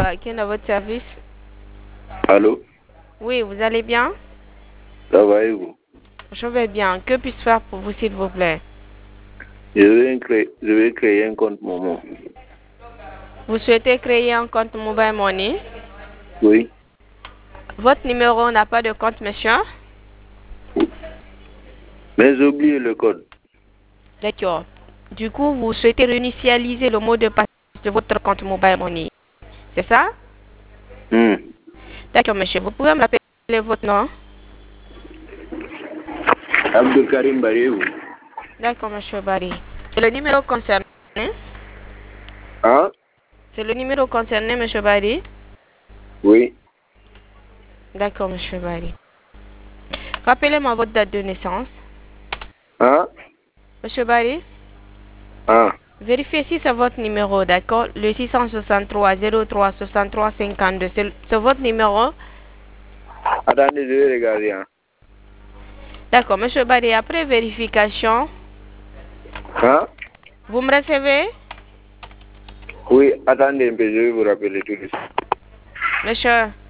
qui est dans votre service. Allô? Oui, vous allez bien? Ça va et vous? Je vais bien. Que puis-je faire pour vous, s'il vous plaît? Je vais créer un compte Momo. Vous souhaitez créer un compte Mobile Money? Oui. Votre numéro n'a pas de compte, monsieur? Mais j'ai oublié le code. D'accord. Du coup, vous souhaitez réinitialiser le mot de passe de votre compte Mobile Money. C'est ça? D'accord, monsieur. Vous pouvez me rappeler votre nom? Abdul Karim Bariou. D'accord, monsieur Barry. C'est le numéro concerné? Hein? C'est le numéro concerné, monsieur Barry? Oui. D'accord, monsieur Barry. Rappelez-moi votre date de naissance. Hein? Monsieur Barry? Hein? Vérifiez si c'est votre numéro, d'accord? Le 663 03 63 52. C'est votre numéro? Attendez, je vais regarder. Hein? D'accord, monsieur Barry, après vérification, Hein? vous me recevez? Oui, attendez un peu, je vais vous rappeler tout de suite. Monsieur?